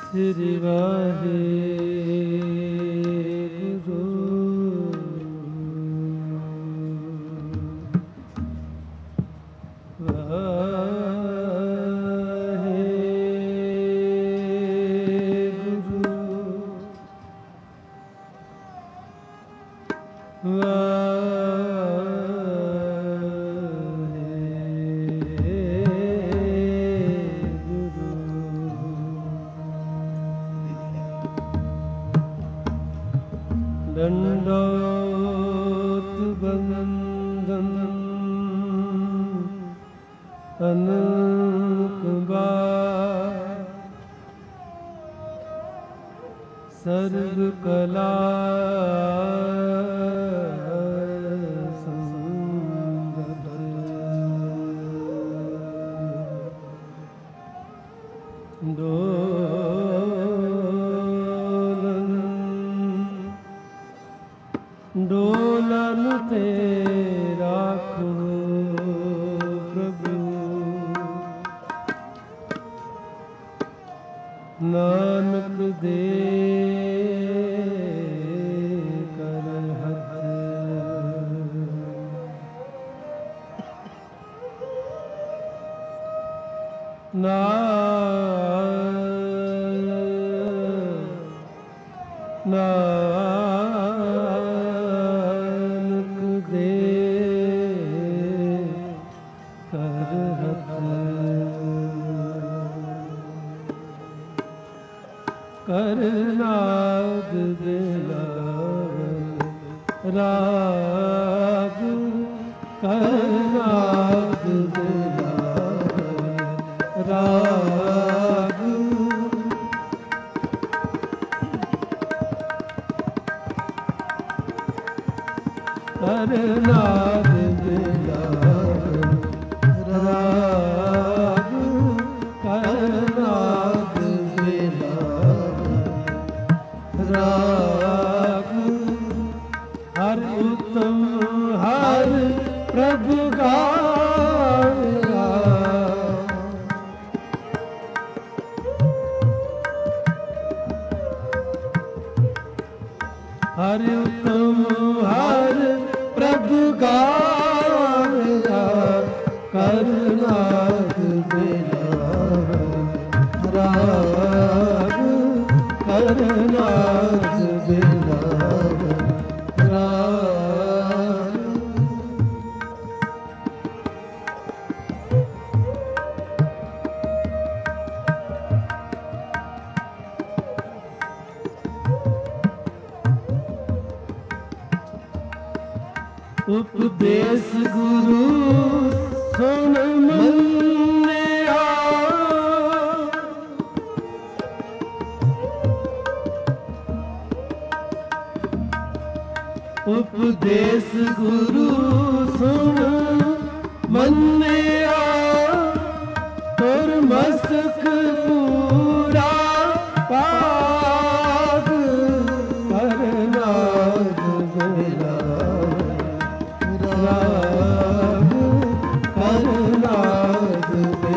ਸ੍ਰੀ ਵਾਹਿਗੁਰੂ। ਦੰਡੋਤ ਬੰਦਨ ਅਨੇਕ ਬਾਰ ਸਰਬ ਕਲਾ ਡੋਲਨ ਤੇ ਰਾਖੋ ਪ੍ਰਭੂ, ਨਾਨਕ ਦੇ ਕਰ ਹੱਥ। ਨਾਨਕ ਦੇ ਕਰ ਹੱਥ। ਕਰ ਨਾਦ ਦਿਲਾਵਰ ਰਾਗ, ਕਰ ਨਾਦ ਦਿਲਾਵਰ ਰਾਗ। ਕਰ ਨਾਦ ਦਿਲਾਵਰ ਰਾਗ, ਕਰ ਨਾਦ ਦਿਲਾਵਰ ਰਾਗ। ਹਰ ਉਤਮ ਹਰ ਪ੍ਰਭ ਗਾਇਆ, ਹਰ ਉਤਮ ਹਰ ਪ੍ਰਭ ਗਾਇਆ। ਕਰ ਨਾਦ ਦਿਲਾਵਰ ਰਾਗ, ਕਰ ਨਾਦ ਦਿਲਾਵਰ ਰਾਗ। ਉਪਦੇਸ ਗੁਰੂ ਸੁਣ ਮੰਨਿਆ, ਉਪਦੇਸ ਗੁਰੂ ਸੁਣ ਮੰਨਿਆ। ਤੁਰ ਮਸਤਕ ਪੂਰਾ ਪਾਗ, ਕਰ ਨਾਦ ਦਿਲਾਵਰ ਰਾਗ, ਕਰ ਨਾਦ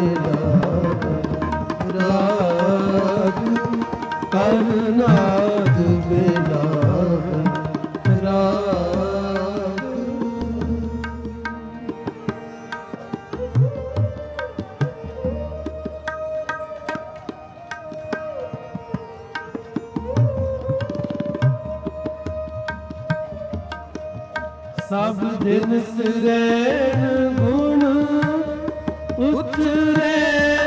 ਦਿਲਾਵਰ ਰਾਗ, ਕਰ ਨਾਦ ਦਿਲਾਵਰ ਰਾਗ। ਸਭ ਦਿਨ ਸਰੈਣ ਗੁਣ ਉਤਰੇ,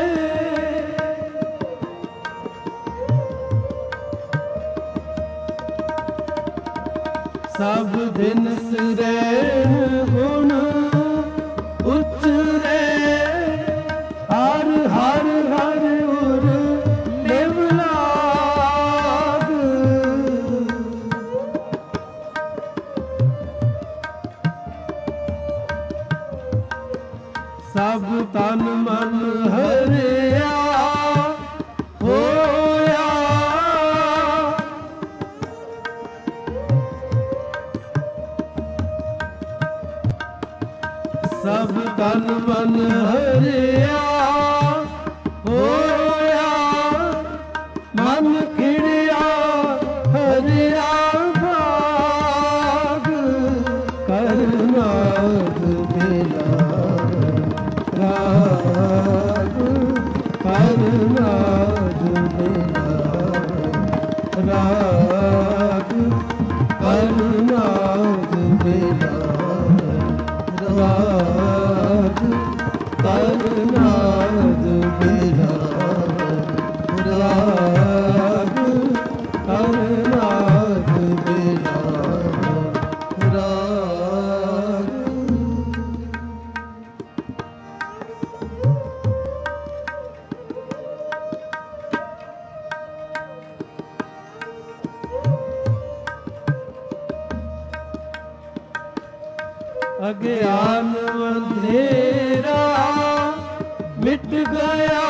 ਸਭ ਦਿਨ ਸਰੈਣ ਗੁਣ ਉਤਰੇ। ਹਰ ਹਰ ਹਰ ਉਰ ਲਿਵ ਲਾਗ, ਸਭ ਤਨ ਮਨ ਹਰਿਆ ਹੋਇਆ। ਸਭ ਤਨ ਮਨ ਹਰਿਆ ਹੋਇਆ। ਮਨ अज्ञान अंधेरा मिट गया,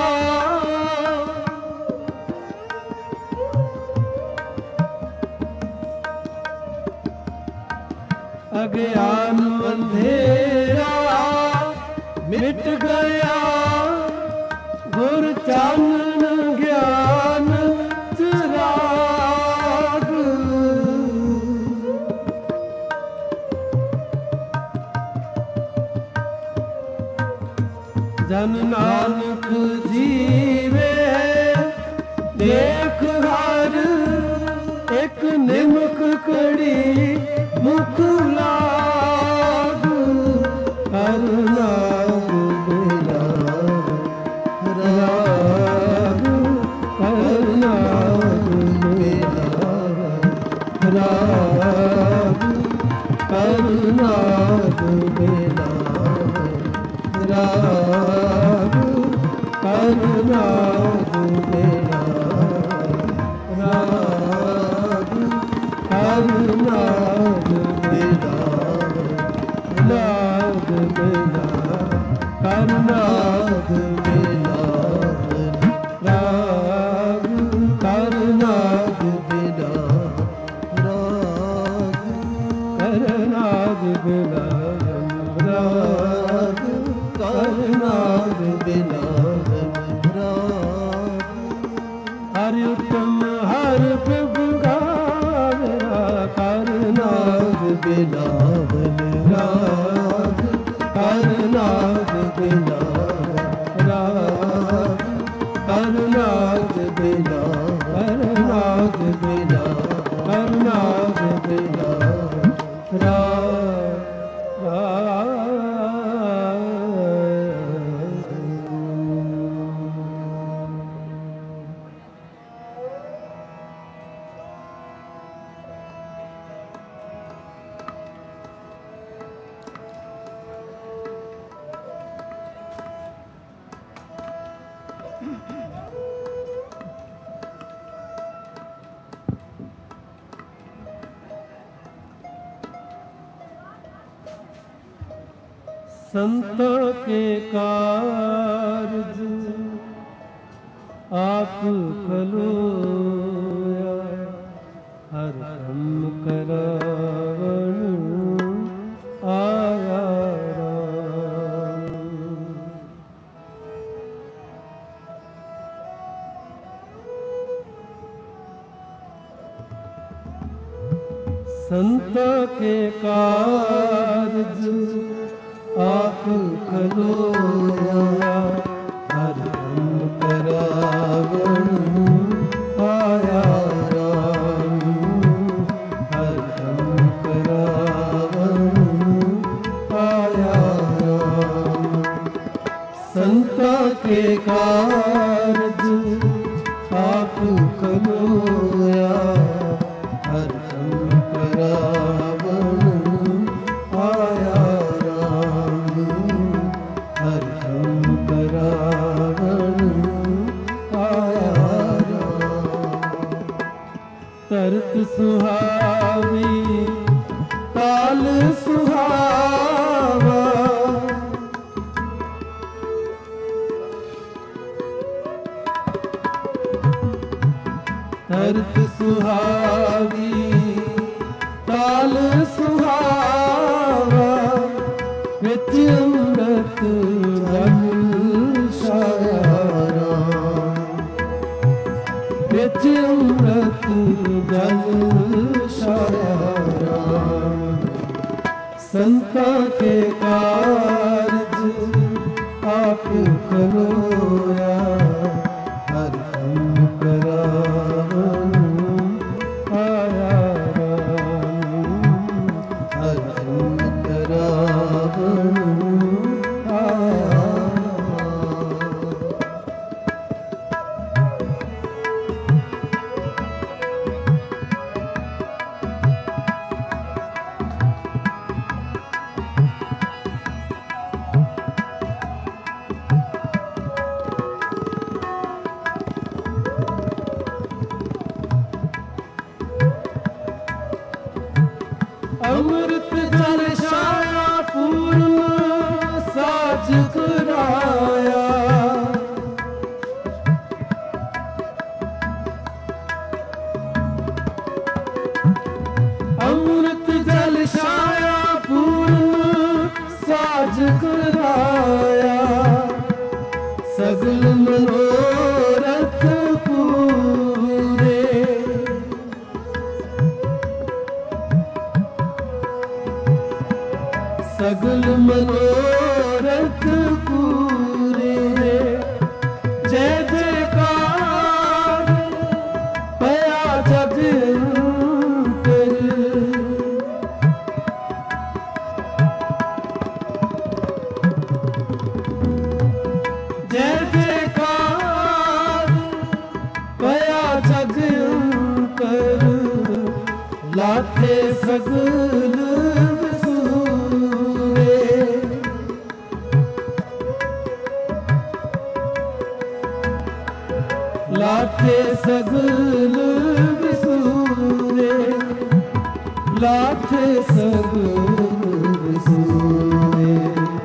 अज्ञान अंधेरा मिट गया, गुर चानन ज्ञान चिराग। जन नानक जीवे देख हर, एक निमक कड़ी मुख लाग। करनाग बिलाग राग, करनाग बिलाग राग, करनाग बिलाग राग, करनाग बिलाग राग, करनाग बिलाग राग बिलाग, करनाग बिलाग राग, करनाग बिलाग राग, करनाग बिलाग राग, करनाग बिलाग राग। हरि उत्तम हर प्रभु गावेरा, करनाग बिलाग राग, करनाग बिलाग राग, करनाग बिलाग, करनाग बिलाग, करनाग बिलाग राग। संतों के कारज आप खलोया, हर हम करावण आया राम। संतों के कारज आप खलोया, हर हम करावण आया राम, हर हम करावण आया राम। संता के कारज आप खलोया, हर हम करावण आया राम, हर हम करावण आया राम। तरत सुहावी ताल सुहावा, तरत सुहावी ताल सुहावा, विच अमृत धन छाया राम, विच अमृत धन छाया राम। संता के कारज आप खलोया, हर हम करावण आया राम, हर हम करावण आया अमृत जल छाया मनोरथ पूरे, सगल मनोरथ पूरे। जय जयकार पया जग कर, जय जयकार पया जग कर, लाथे सगल लाथे सगल विसूरे, लाथे सगल विसूरे,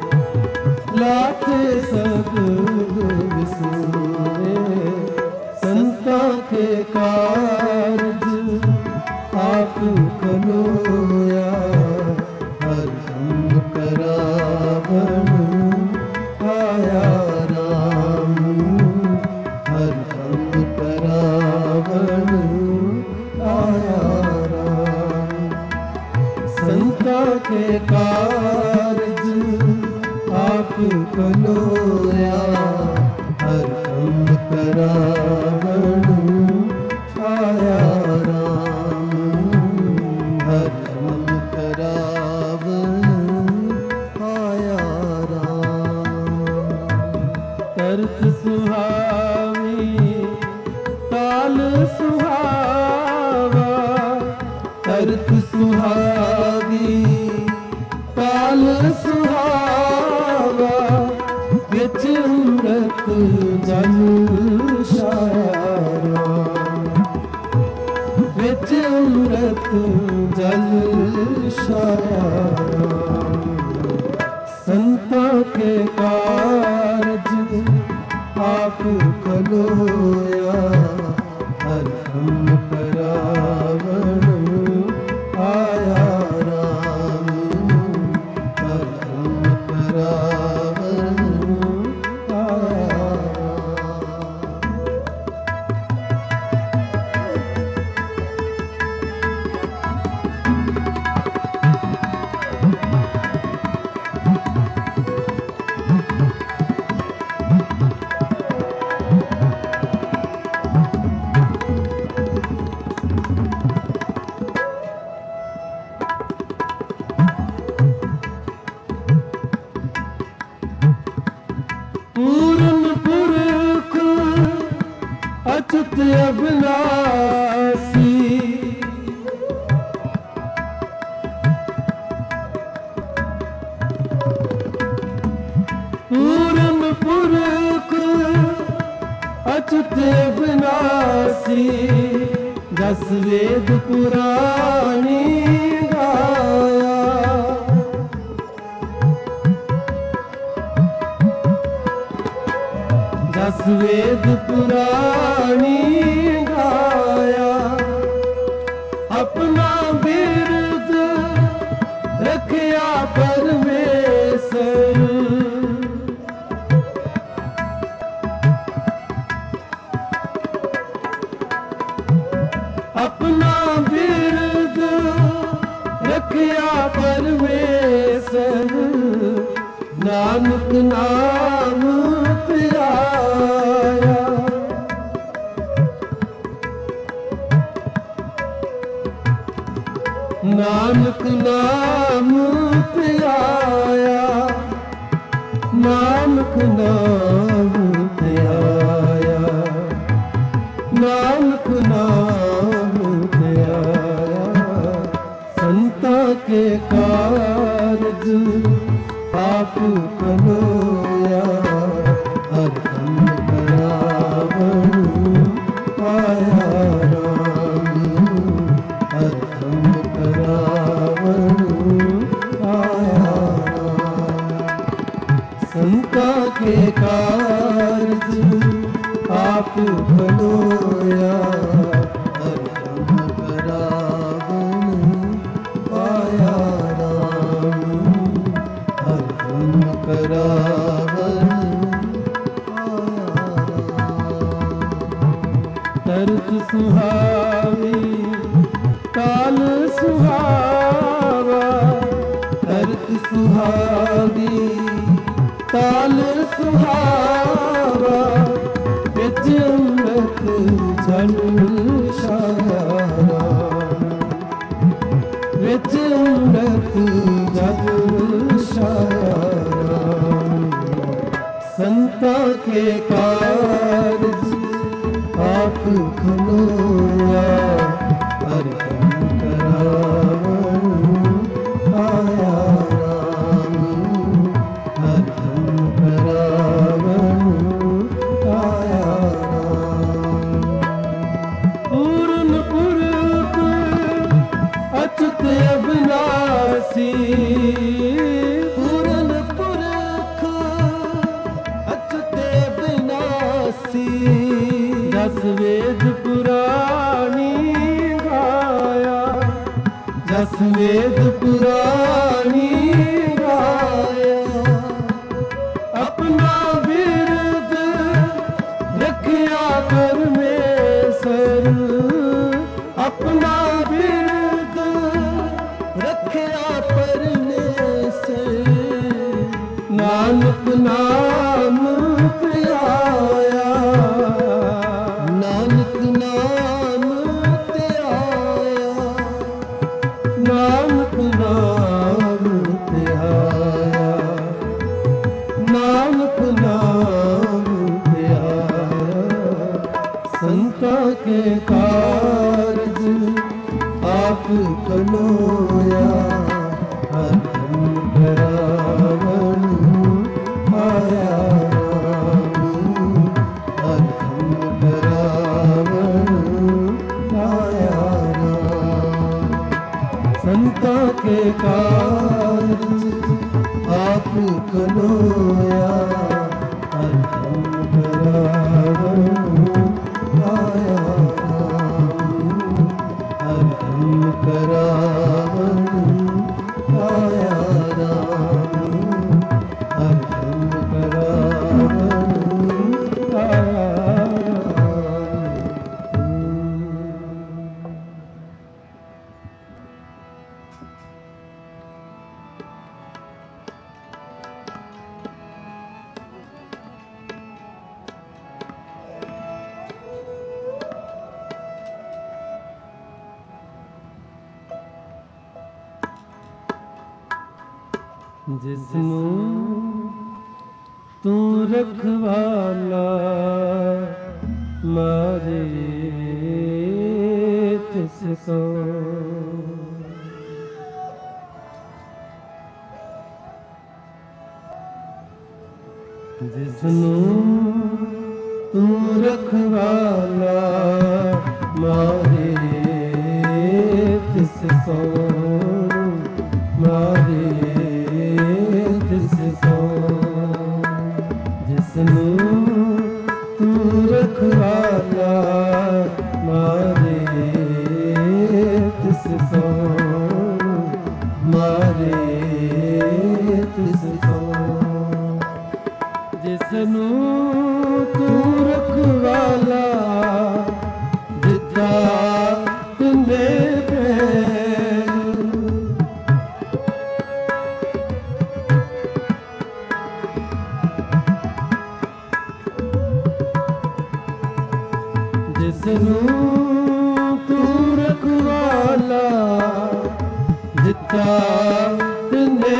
लाथे सगल विसूरे। संता के कारज आप कलोया, हर हम करावन आया राम, हर हम करावन आया राम। संता के कारज आप कलोया, हर हम करावन आया राम, हर हम करावन आया राम। तरत सुहावी ताल सुहावा, तरत सुहावी ताल सुहावा, विच अमृत जल शारा, विच अमृत जल शारा। संता के कारज आप कलोया, हर हम करावन आया राम, हर हम करावन आया राम। पूरन पुरख अच्युत अविनाशी, पूरन पुरख अच्युत अविनाशी, दस वेद पुराणी गाया, दस वेद पुराणी गाया। अपना बिरद रखया परमेश्वर, अपना बिरद रखया परमेश्वर, नानक नाम प्याया, नानक नाम प्याया, नानक नाम प्याया, नानक नाम प्याया। संता के कारज आप कलोया, हर हम करावन आया राम, हर हम करावन आया राम। संता के कारज आप कलोया, हर हम करावन आया राम, हर हम करावन आया ਤਰਕ ਸੁਹਾਵੀ ਕਾਲ ਸੁਹਾਵਾ, ਤਰਕ ਸੁਹਾਵੀ ਕਾਲ ਸੁਹਾਵਾ, ਵਿੱਚ ਅੰਮ੍ਰਿਤ ਜਲ ਛਾਇਆ, ਵਿੱਚ ਅੰਮ੍ਰਿਤ ਜਲ ਛਾਇਆ। ਸੰਤਾਂ ਕੇ ਕਾਰਜ ਆਪ ਖਲੋਇਆ, ਹਰਿ ਕੰਮ ਕਰਾਵਣ ਆਇਆ ਰਾਮ, ਹਰਿ ਕੰਮ ਕਰਾਵਣ ਆਇਆ ਰਾਮ। ਪੂਰਨ ਪੁਰਖ ਅਚੁਤ ਅਬਿਨਾਸੀ, ਪੂਰਨ ਪੁਰਖ ਅਚੁਤ ਅਬਿਨਾਸੀ, ਜਸ ਵੇਦ ਪੁਰਾਣੀ ਗਾਇਆ, ਜਸ ਵੇਦ ਪੁਰਾਣੀ ਗਾਇਆ। ਆਪਣਾ ਬਿਰਦ ਰੱਖਿਆ ਪਰਮੇਸ਼ਰ, ਆਪਣਾ ਬਿਰਦ ਰੱਖਿਆ ਪਰਮੇਸ਼ਰ। ਨਾਨਕ ਨਾਮ ਧਿਆਇਆ, ਨਾਨਕ ਨਾਮ ਧਿਆਇਆ, ਨਾਨਕ ਨਾਮ ਧਿਆਇਆ, ਨਾਨਕ ਨਾਮ ਧਿਆਇਆ। ਸੰਤਾਂ ਕੇ ਕਾਰਜ ਆਪ ਕਲੋਇਆ, ਹਰਿ ਕੰਮ ਕਰਾਵਣ ਆਇਆ ਰਾਮ, ਹਰਿ ਕੰਮ ਕਰਾਵਣ ਆਇਆ ਰਾਮ। ਸੰਤਾਂ ਕੇ ਕਾਰਜ ਆਪ ਕਲੋਇਆ, ਹਰਿ ਕੰਮ ਕਰਾਵਣ ਆਇਆ ਰਾਮ, ਹਰਿ ਕੰਮ ਕਰਾਵਣ ਆਇਆ ਰਾਮ, ਹਰਿ ਕੰਮ ਕਰਾਵਣ ਆਇਆ ਰਾਮ। ਜਿਸਨੂੰ ਤੂੰ ਰਖਵਾਲਾ ਮਾਰੇ ਤਿਸ ਕੋ, ਜਿਸਨੂੰ ਤੂੰ ਰਖਵਾਲਾ ਮਾਰੇ ਤਿਸ ਕੋ, ਮਾਰੇ ਤਿਸ ਕੋ। ਜਿਸਨੂੰ ਤੂੰ ਰਖਵਾਲਾ ਮਾਰੇ ਤਿਸ ਕੋ, ਮਾਰੇ ਤਿਸ ਕੋ। ਜਿਸਨੂੰ ਤੂੰ ਰਖਵਾਲਾ ਦਿੱਤਾ ਤਿਨੇ ਜਿਸਨੂੰ ਤੂੰ ਰਖਵਾਲਾ ਦਿੱਤਾ ਤਿਨੇ,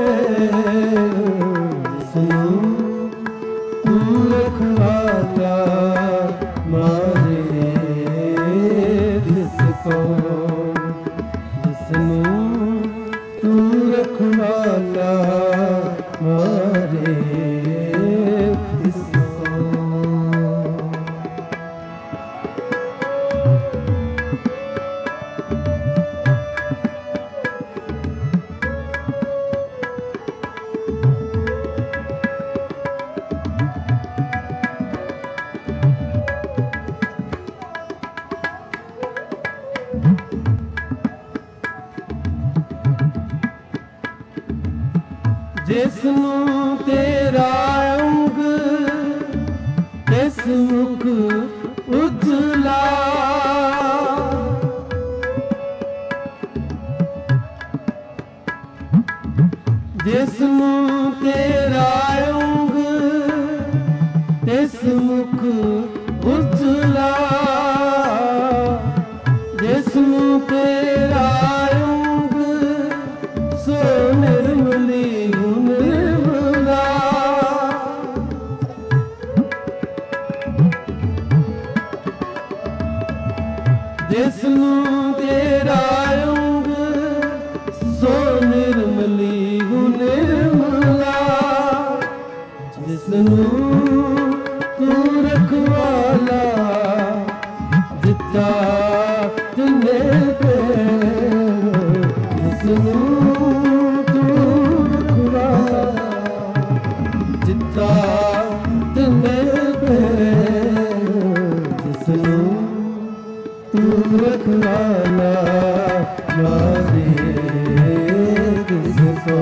ਜਿਸਨੂੰ ਤੂੰ ਰਖਵਾਲਾ ਮਾਰੇ ਤਿਸ ਕੋ, ਜਿਸਨੂੰ ਤੂੰ ਰਖਵਾਲਾ ਮਾਰੇ ਤਿਸ ਕੋ। ਜਿਸਨੂੰ ਤੇਰਾ ਅੰਗ ਤਿਸ ਮੁਖ ਉਜਲਾ, ਜਿਸ ਨੂੰ ਤੇਰਾ ਅੰਗ ਤਿਸ ਮੁਖ ਉਜਲਾ, ਜਿਸ ਨੂੰ ਤੇਰਾ ਅੰਗ ਸੋ ਨਿਰਮਲੀ ਨਿਰਮਲਾ। ਜਿਸ ਨੂੰ ਤੇਰਾ ਅੰਗ ਸੋ ਨਿਰਮਲੀ ਨਿਰਮਲਾ, ਜਿਸ ਨੂੰ ਤੂੰ ਰਖਵਾਲਾ ਦਿੱਤਾ ਤੂਨੇ ਪੈਰ, ਜਿਸ ਨੂੰ ਤੂੰ ਰਖਵਾਲਾ ਦਿੱਤਾ ਤੂਨੇ ਪੈਰ, ਜਿਸ ਨੂੰ ਤੂੰ ਰਖਵਾਲਾ ਮਾਰੇ ਕਿਸ ਕੋ,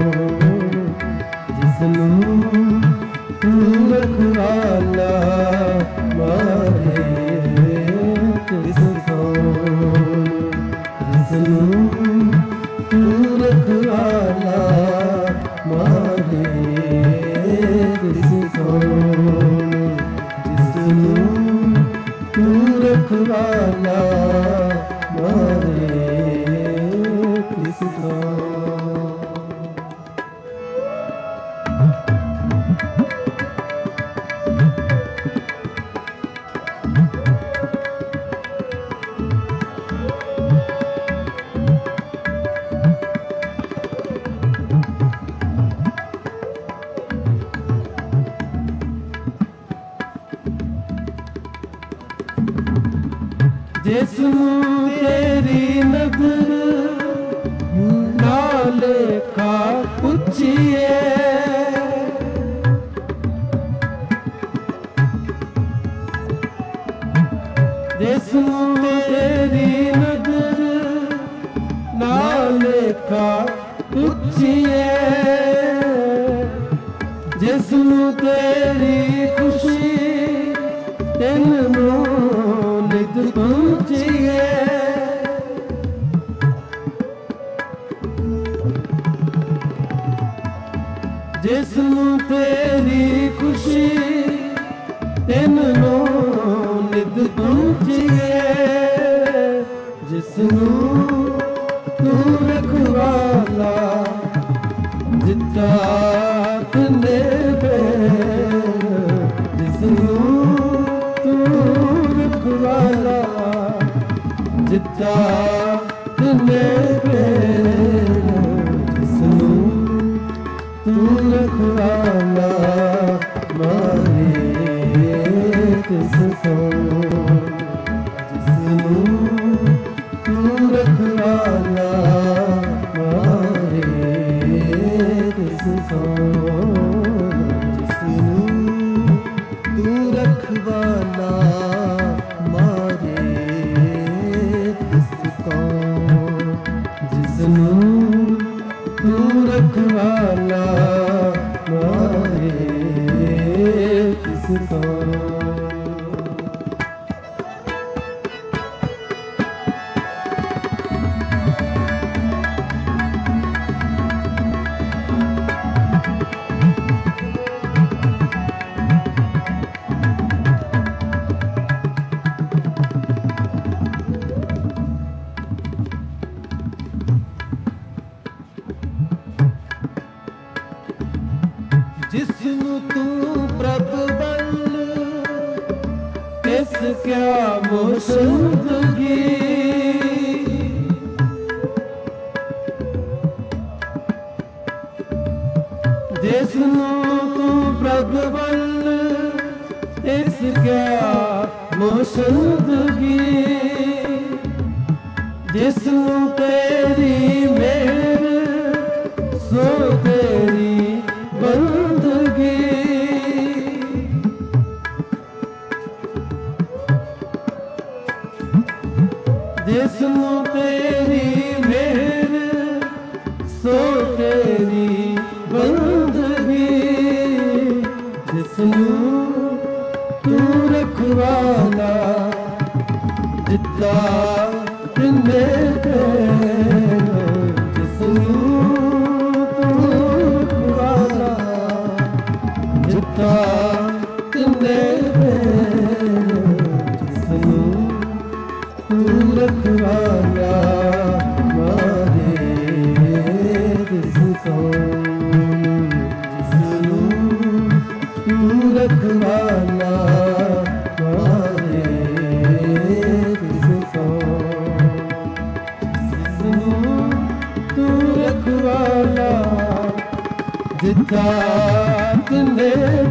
ਜਿਸ ਨੂੰ ਤੂੰ ਰਖਵਾਲਾ ਮਾਰੇ ਕਿਸ ਕੋ, ਜਿਸ ਨੂੰ ਤੂੰ ਰਖਵਾਲਾ ਮਾਰੇ ਕਿਸ ਕੋ, ਜਿਸ ਨੂੰ ਤੂੰ ਰਖਵਾਲਾ ਮਾਰੇ ਕਿਸ ਕੋ। ਜਿਸ ਨੂੰ ਤੇਰੀ ਨਜ਼ਰ ਨਾ ਲੇਖਾ ਪੁੱਛੀਏ, ਜਿਸ ਨੂੰ ਤੇਰੀ ਨਜ਼ਰ ਨਾ ਲੇਖਾ ਪੁੱਛੀਏ, ਜਿਸ ਨੂੰ ਤੇਰੀ ਖੁਸ਼ੀ ਤੈਨੂੰ ਨਿਤ ਪਹੁੰਚੀਏ, ਜਿਸ ਨੂੰ ਤੇਰੀ ਖੁਸ਼ੀ ਤੈਨੂੰ ਨਿਤ ਪਹੁੰਚੀਏ, ਜਿਸ ਨੂੰ ਤੂੰ ਰਖਵਾਲਾ ਦਿੱਤਾ ਤੂਨੇ ਪੈਰ, ਜਿਸ ਨੂੰ ਤੂੰ ਰਖਵਾਲਾ ਦਿੱਤਾ ਤੂਨੇ ਪੈਰ, ਜਿਸ ਨੂੰ ਤੂੰ ਰਖਵਾਲਾ ਮਾਰੇ ਕਿਸ ਕੋ, ਜਿਸ ਨੂੰ ਤੂੰ ਰਖਵਾਲਾ ਮਾਰੇ ਕਿਸ ਕੋ, ਜਿਸ ਨੂੰ ਤੂੰ ਰਖਵਾਲਾ ਮਾਰੇ ਕਿਸ ਕੋ, ਜਿਸ ਨੂੰ ਤੂੰ ਰਖਵਾਲਾ ਮਾਰੇ ਕਿਸ ਕੋ। ਜਿਸ ਨੂੰ ਤੂੰ ਪ੍ਰਭ ਵੱਲ ਤਿਸ ਕਿਆ ਮੁਸੰਦਗੀ, ਜਿਸ ਨੂੰ ਤੂੰ ਪ੍ਰਭ ਵੱਲ ਤਿਸ ਕਿਆ ਮੁਸੰਦਗੀ, ਜਿਸ ਨੂੰ ਤੇਰੀ ਮਿਹਰ ਸੋ ਤੇਰੀ ਬੰਦਗੀ, ਜਿਸ ਨੂੰ ਤੇਰੀ ਮਿਹਰ ਸੋ ਤੇਰੀ ਬੰਦਗੀ, ਜਿਸ ਨੂੰ ਤੂੰ ਰਖਵਾਲਾ ਦਿੱਤਾ ਤੂਨੇ ਪੈਰ, ਜਿਸ ਨੂੰ ਤੂੰ रखवाला मारे दिस सोन जिसनू तू रखवाला मारे दिस सोन जिसनू तू रखवाला जिथा तने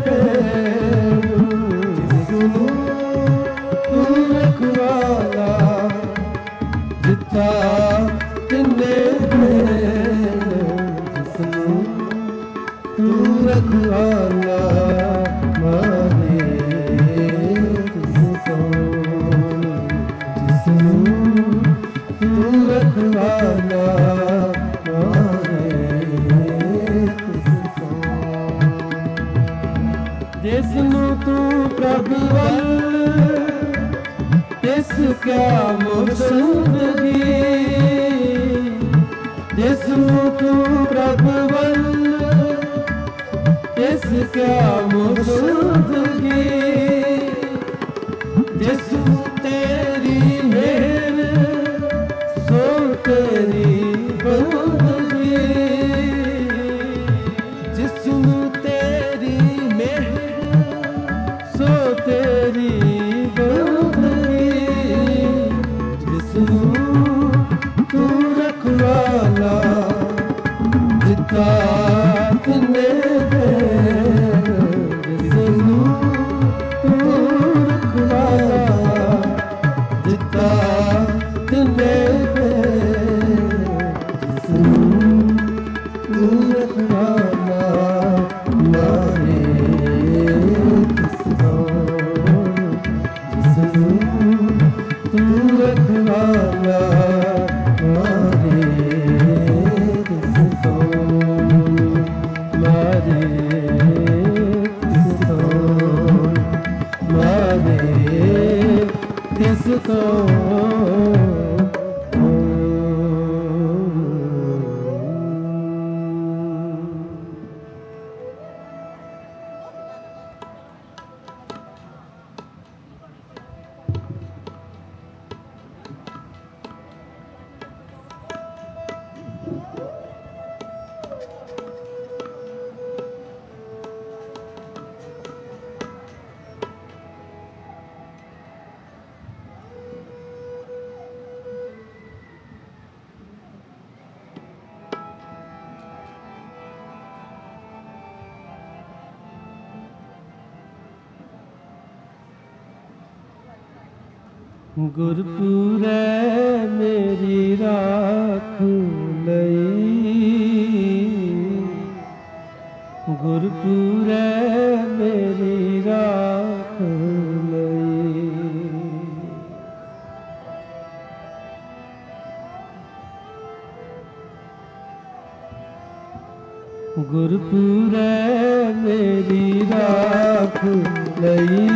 जिसनू तू रखवाला जिथा तने जिसनू तू रखवाला मारे दिस सोन जिसनू तू रखवाला जिसनू तू प्रभु वल तिस क्या मुर्शदगी जिसनू तू प्रभु वल तिस क्या मुर्शदगी जिसनू तेरी मेहर सो तेरी बंदगी जिसनू तेरी मेहर सो तेरी बंदगी जिसनू तू रखवाला जिता तने जिसनू तू रखवाला जिता तने जिसनू तू रखवाला मारे तू रखवाला मारे दिस सोन मारे दिस सोन मारे दिस सोन गुरपुरै मेरी राख लई गुरपुरै मेरी राख लई गुरपुरै मेरी राख लई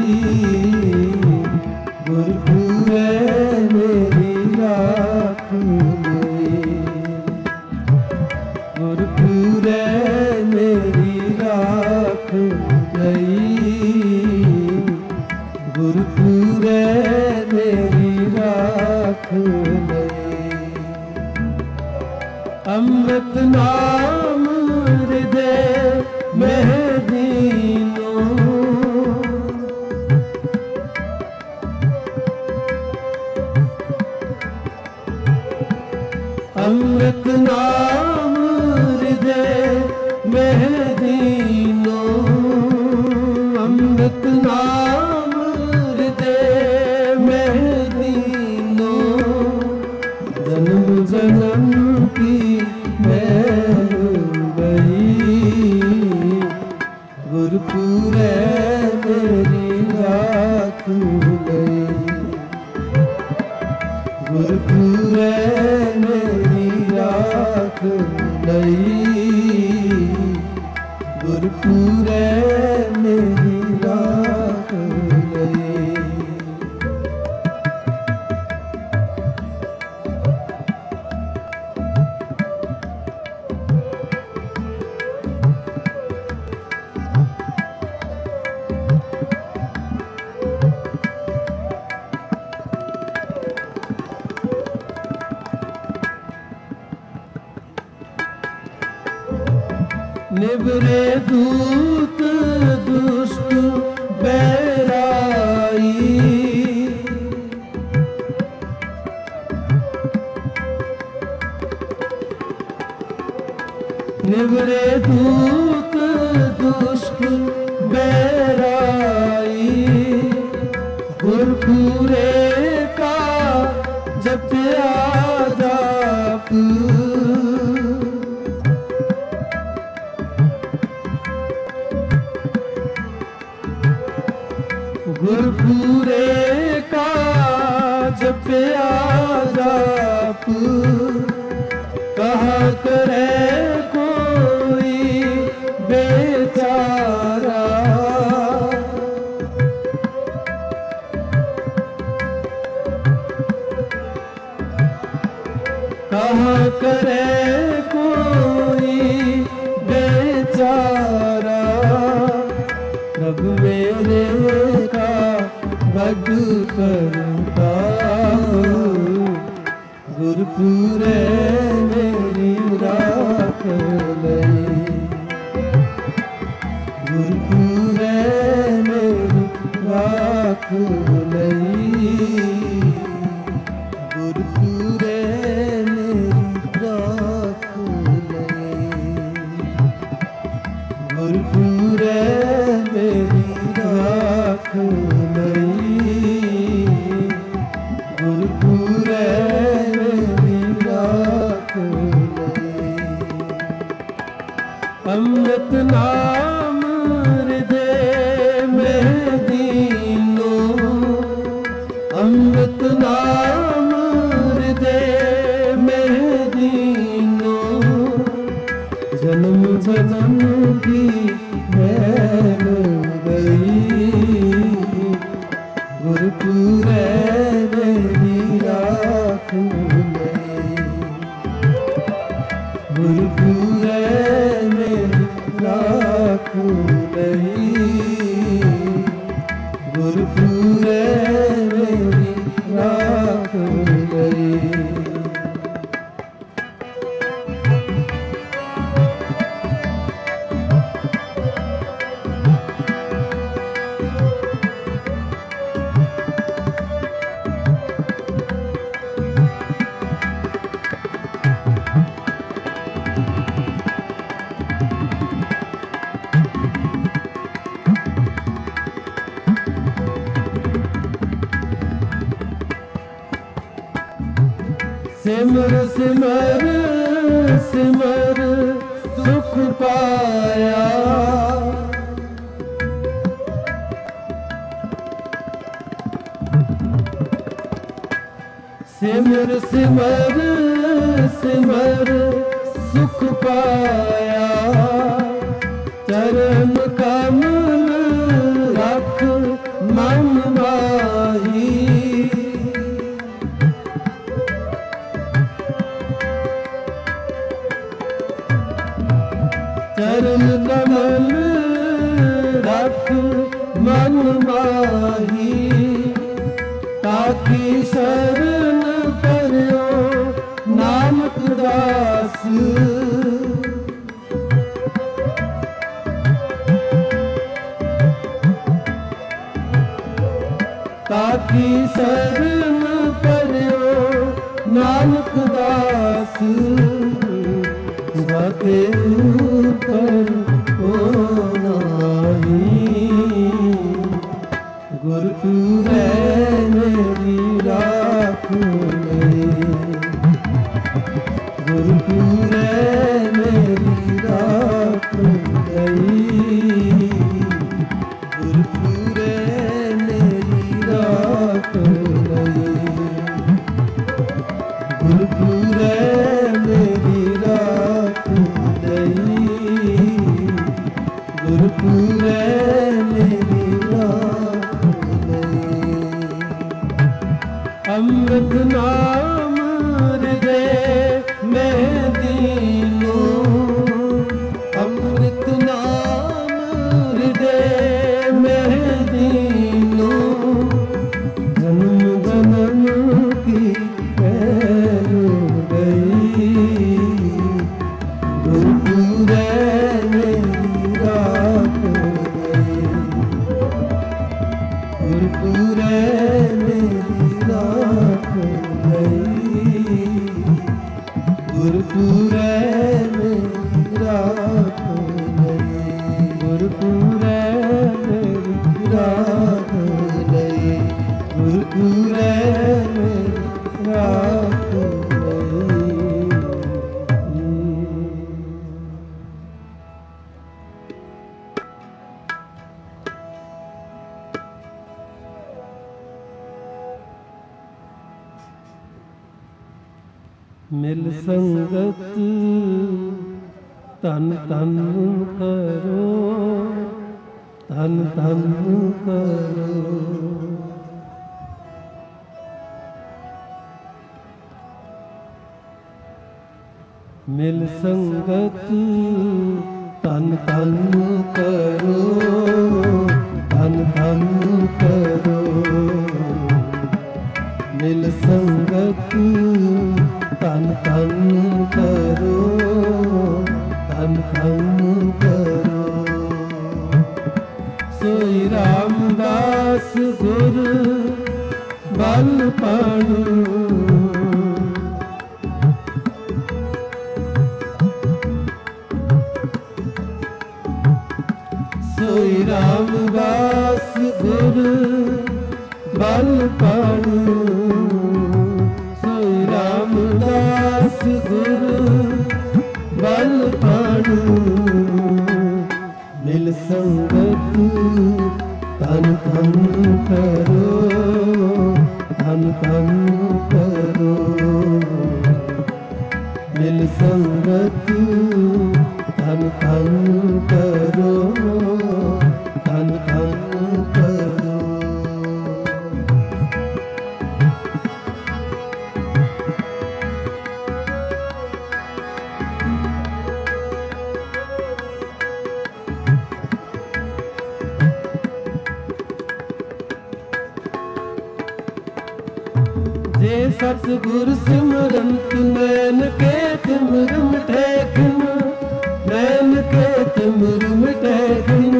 गुरपुरै मेरी राख लई गुरपुरै मेरी राख लई गुरपुरै मेरी राख लई अमृत नाम हृदय महदीनो अमृत नाम हृदय महदीनो अमृत नाम हृदय महदीनो जन्म जन्म की मैं गई गुरपुरै मेरी राख लई गुरपुरै मेरी राख लई गुरपुरै मेरी राख लई निबरे दूत दुष्ट बैराई, निबरे दूत दुष्ट बैराई, गुरपुरे का जपया जाप, गुरपुरे का जपया जाप, कहा करे कोई बेचारा, कहा करे कोई बेचारा, प्रभु मेरे का बद करता, गुरपुरे मेरी राख लई, गुरपुरे मेरी राख लई, गुरपुरे मेरी राख लई, गुरपुरे मेरी राख लई, गुरपुरे अमृत नाम हृदय में दीनो, अमृत नाम हृदय में दीनो, जन्म जन्म की मैल गई, गुरपुरे मेरी राख लई, गुरपुरे राख लई, गुरपुरे मेरी राख लई। सिमर सिमर सिमर सुख पाया, सिमर सिमर सिमर सुख पाया, चरण कमल रख मन माही, चरण कमल रख मन माही, ताकि शरण करो नानक दास, ताकि शरण करो नानक दास, बाते ऊपर को नाही, गुरपुरे मेरी राख लई, गुरपुरे मेरी राख लई, गुरपुरे मेरी राख लई, गुरपुरे मेरी राख लई, गुरपुरे मेरी राख लई। अमृत नाम हृदय में दीनो, अमृत नाम हृदय में दीनो, जन्म जन्म की गई, गुरपुरे गुरपुरै मेरी राख लई, गुरपुरै मेरी राख लई, गुरपुरै मेरी राख लई। मिल संगत तन तन करो, तन तन करो। मिल संगत तन तन करो, तन तन करो। मिल संगत तन तन करो, तन तन करो। सोई रामदास गुर बल पाणु, सोई रामदास गुर बल पाणु, सोई रामदास गुर बल पाणु। मिल संगत तन तन करो, तन तन करो। मिल संगत तन तन करो, तन तन करो। जे सतगुर सिमरंत नैन के तिमिर मिटै खिन, नैन के तिमिर मिटै खिन।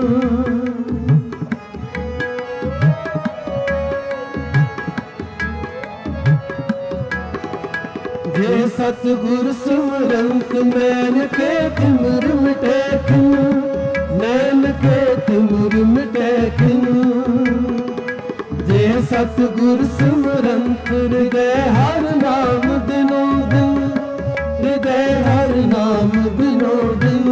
जे सतगुर सिमरंत नैन के तिमिर मिटै खिन, नैन के तिमिर मिटै खिन। जे सतगुर सिमरंत हृदय हर नाम दिनो दिन, हृदय हर नाम दिनो दिन।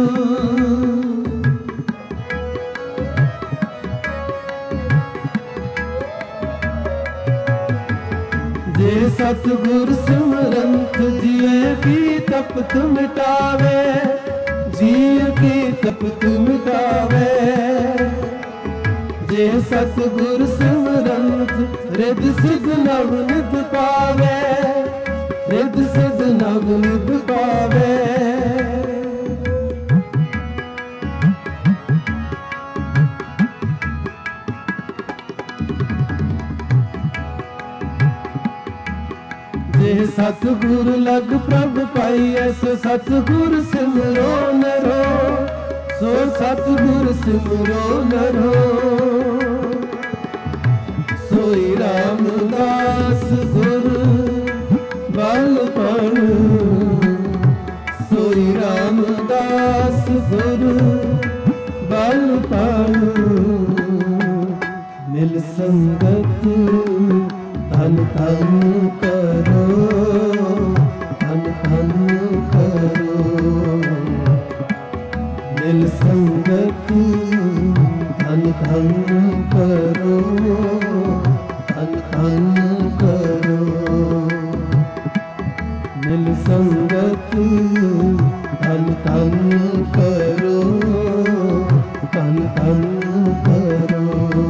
जे सतगुर सिमरंत जिए की तपत मिटावे, जिए की तपत मिटावे। जे सतगुर सिमरंत रिद सिद्ध नव निध पावे, रिद सिद्ध नव निध पावे। जे सतगुर लग प्रभ पाइए, सो सतगुर सिमरो नरो, सो सतगुर सिमरो नरो। सोई रामदास गुर बल पाणु, सोई रामदास गुर बल पाणु। मिल संगत तन तन करो, तन तन करो। मिल संगत तन तन करो, तन तन करो। मिल संगत तन तन करो, तन तन करो।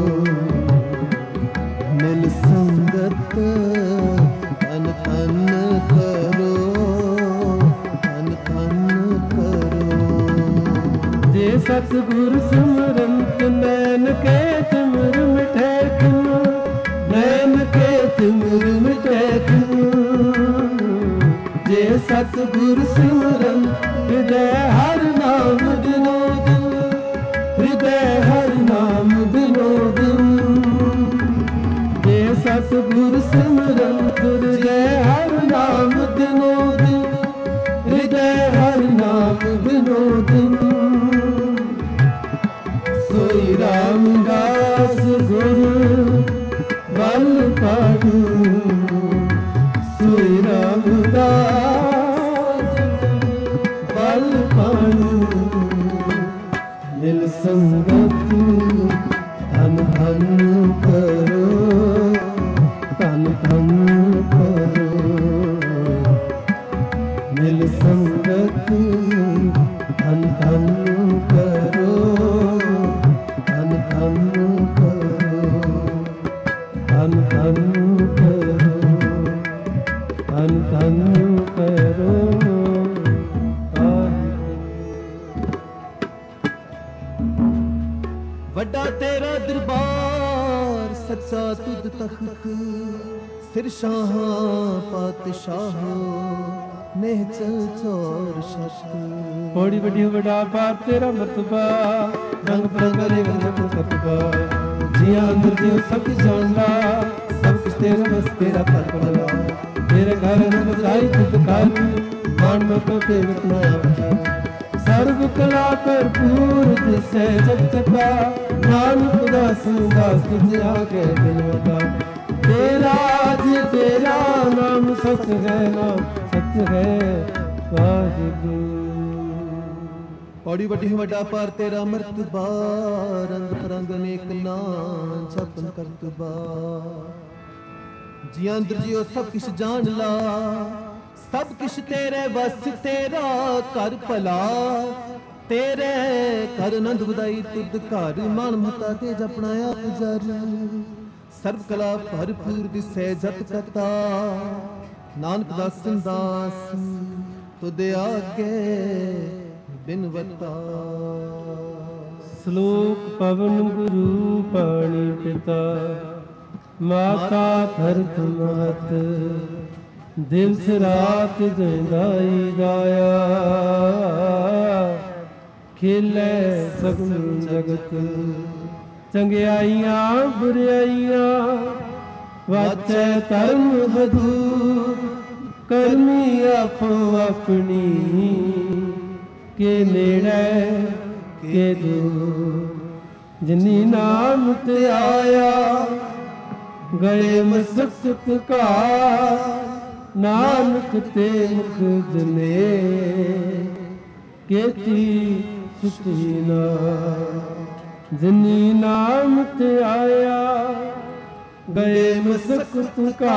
मिल संगत तन तन करो, तन तन करो। जे सतगुर सिमरंत नैन के तिमिर मिटै खिन, नैन के तिमिर मिटै खिन। जे सतगुर सिमरंत हृदय हर नाम दिनो दिन, हृदय हर नाम दिनो दिन। जे सतगुर सिमरंत हृदय दिनो दिन हृदय हर नाम बिनो दिन सोई रामदास गुरु बल पाडू सोई रामदास बल पाडू मिल संगत धन धन करो धन धन करो मिल संगत धन धन करो धन धन करो धन धन करो धन धन करो ਵੱਡਾ ਤੇਰਾ ਦਰਬਾਰ ਸੱਚਾ ਤੁਧ ਤਖਤ ਸਿਰ ਸ਼ਾਹਾਂ ਪਾਤਸ਼ਾਹ ਨਿਹਚਲ ਚੋਰ ਸ਼ਸ਼ਤ ਬੜੀ ਵੱਡੀ ਵੱਡਾ ਪਾਰ ਤੇਰਾ ਮਰਤਬਾ ਰੰਗ ਬਰੰਗ ਰੇਖ ਜਪ ਸਤਬਾ ਜੀਆਂ ਅੰਦਰ ਦਿਓ ਸਭ ਜਾਣਦਾ ਸਭ ਕੁਛ ਤੇਰਾ ਬਸ ਤੇਰਾ ਪਰਪਲਾ ਤੇਰੇ ਘਰ ਨੂੰ ਬਤਾਈ ਤੁਧ ਕਰ ਮਾਨ ਮਤੋ ਤੇ ਵਿਤਨਾ सर्व कला भरपूर जिसे जगता नानक दास दास तुझे आगे दिलवता तेरा जी तेरा नाम सत्य है नाम सत्य है वाहिगुरु औड़ी वड्डी वड्डा पार तेरा मर्तबा रंग परंग अनेक नाम जपन करतबा जी अंदर जियो सब किछ जान ला सब किश तेरे बस तेरा कर भला तेरे कर नंद बधाई तुद घर मान मता तेज अपना आप जर सर्व कला भरपूर दिसै जत कता नानक दास दास तुद आगे बिनवता श्लोक पवन गुरु पाणी पिता माता धरत महत दिवस रात जंदाई गाया खेले सगुन जगत चंगियाइयां बुराइयां वाचै धर्म बधूर करमी आपो अपनी के नेड़े के दूर जिनी नाम ते आया गए मसक्त का नानक ते मुख जने केती सुखीना जिनी नाम ते आया गए मसक्त का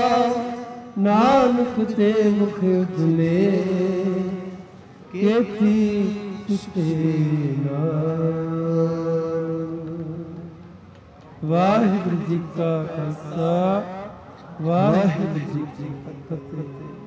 नानक ते मुख जने केती सुखीना वाहिगुरु जी का खालसा वाहिगुरु जी की फतेह।